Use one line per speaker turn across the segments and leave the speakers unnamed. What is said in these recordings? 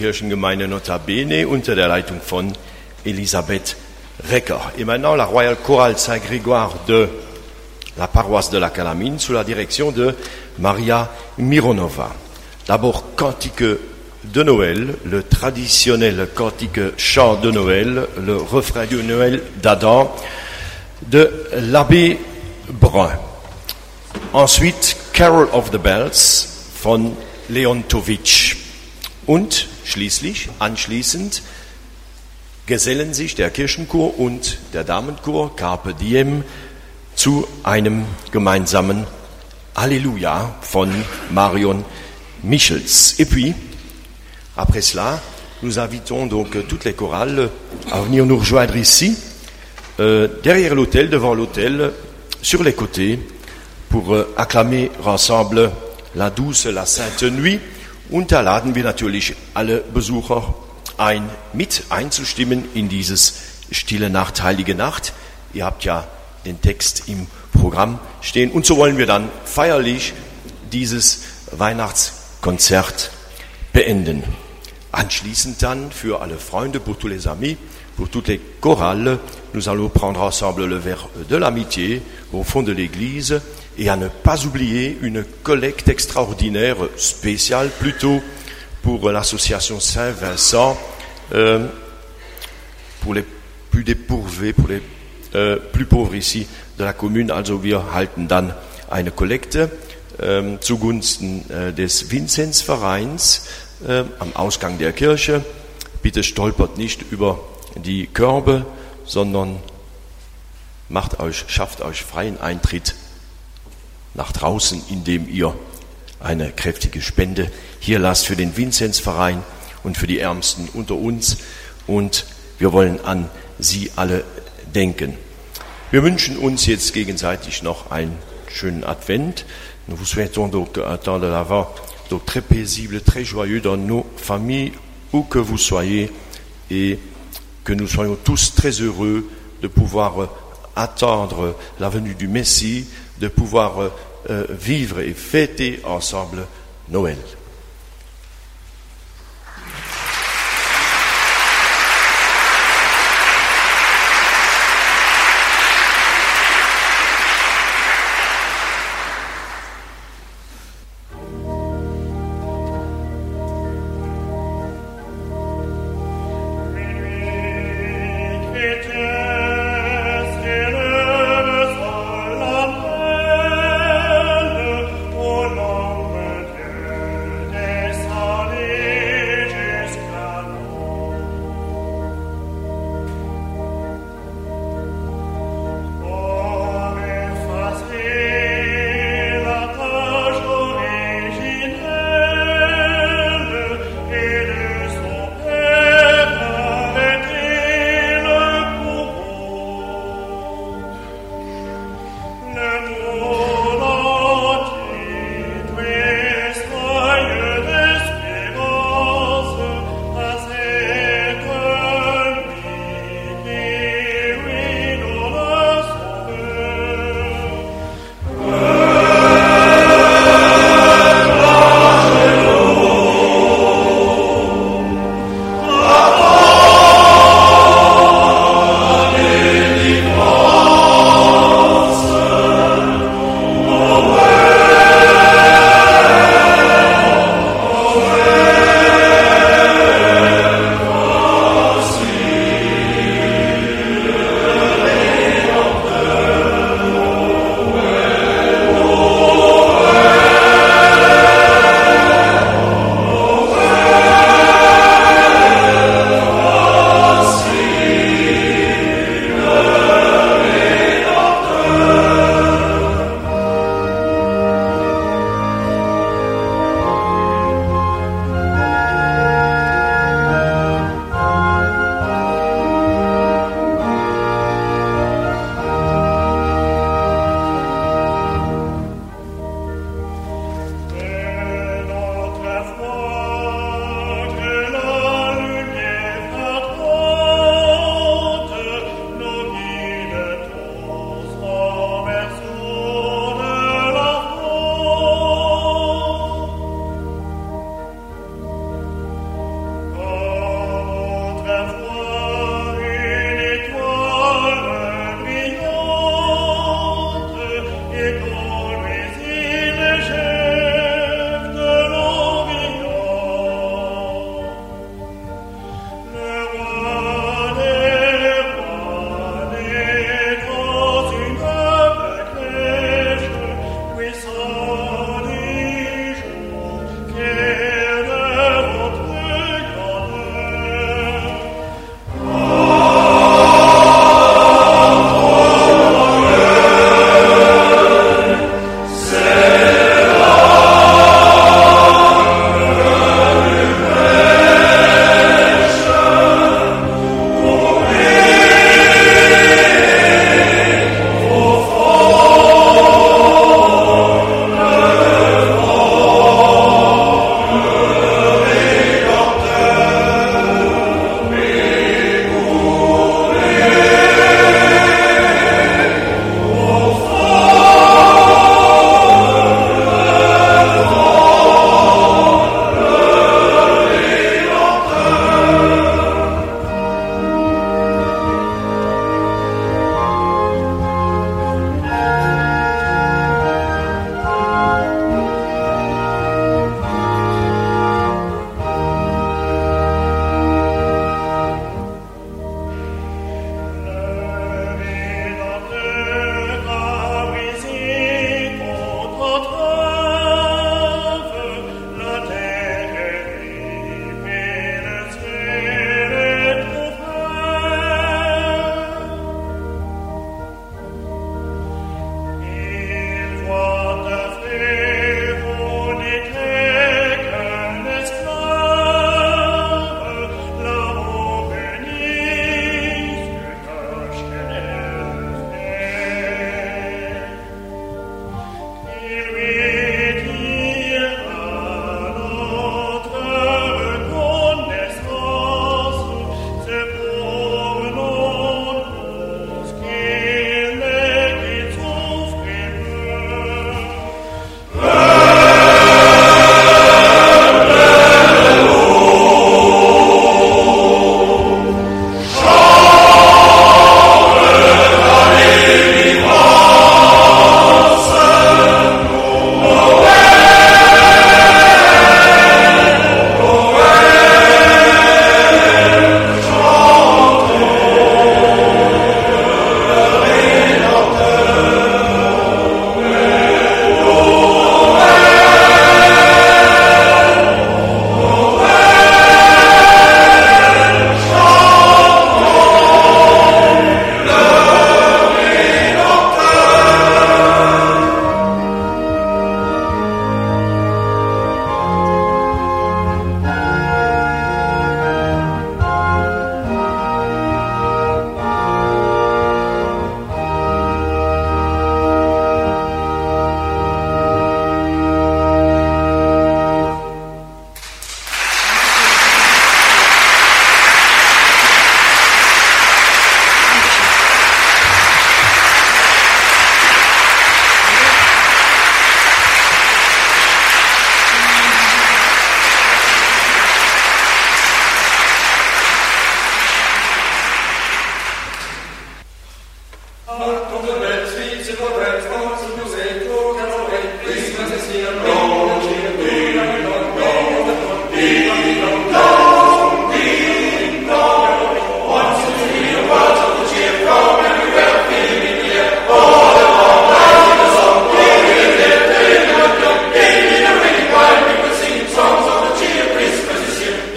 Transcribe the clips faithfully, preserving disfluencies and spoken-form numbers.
Kirchengemeinde Notabene unter der Leitung von Elisabeth Recker. Et maintenant, la Royale Chorale Saint-Grégoire de la paroisse de la Calamine sous la direction de Maria Mironova. D'abord, cantique de Noël, le traditionnel cantique chant de Noël, le refrain de Noël d'Adam de l'abbé Brun. Ensuite, Carol of the Bells von Leontowitsch. Und schließlich, anschließend, gesellen sich der Kirchenchor und der Damenchor Carpe Diem zu einem gemeinsamen Alléluia von Marion Michels. Et puis, après cela, nous invitons donc toutes les chorales à venir nous rejoindre ici, euh, derrière l'autel, devant l'autel, sur les côtés, pour euh, acclamer ensemble la douce, la sainte nuit. Und da laden wir natürlich alle Besucher ein, mit einzustimmen in dieses Stille Nacht, Heilige Nacht. Ihr habt ja den Text im Programm stehen. Und so wollen wir dann feierlich dieses Weihnachtskonzert beenden. Anschließend dann für alle Freunde, pour tous les amis, pour toutes les chorales, nous allons prendre ensemble le verre de l'amitié au fond de l'église. Et à ne pas oublier une collecte extraordinaire, spéciale plutôt, pour l'association Saint-Vincent, euh, pour les plus dépourvés, pour les euh, plus pauvres ici de la commune. Also wir halten dann eine Kollekte äh, zugunsten äh, des Vinzenzvereins äh, am Ausgang der Kirche. Bitte stolpert nicht über die Körbe, sondern macht euch, schafft euch freien Eintritt nach draußen, indem ihr eine kräftige Spende hier lasst für den Vinzenzverein und für die Ärmsten unter uns. Und wir wollen an Sie alle denken. Wir wünschen uns jetzt gegenseitig noch einen schönen Advent. Nous vous souhaitons donc un temps de l'Avent donc très paisible, très joyeux dans nos familles, où que vous soyez, et que nous soyons tous très heureux de pouvoir attendre la venue du Messie, de pouvoir euh, vivre et fêter ensemble Noël.
Oh,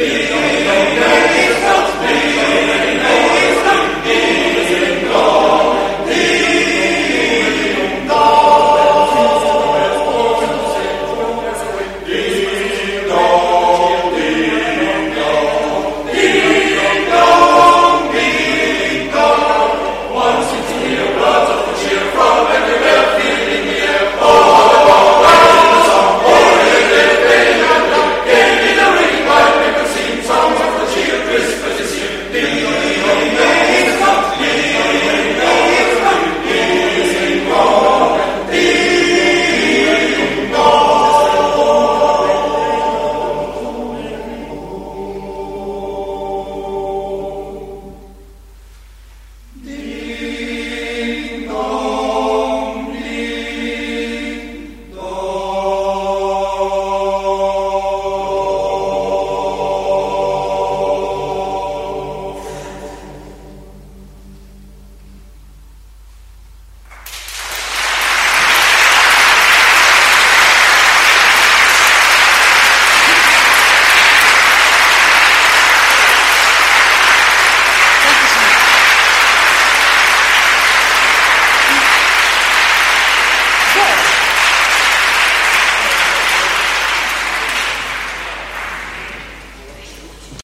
Be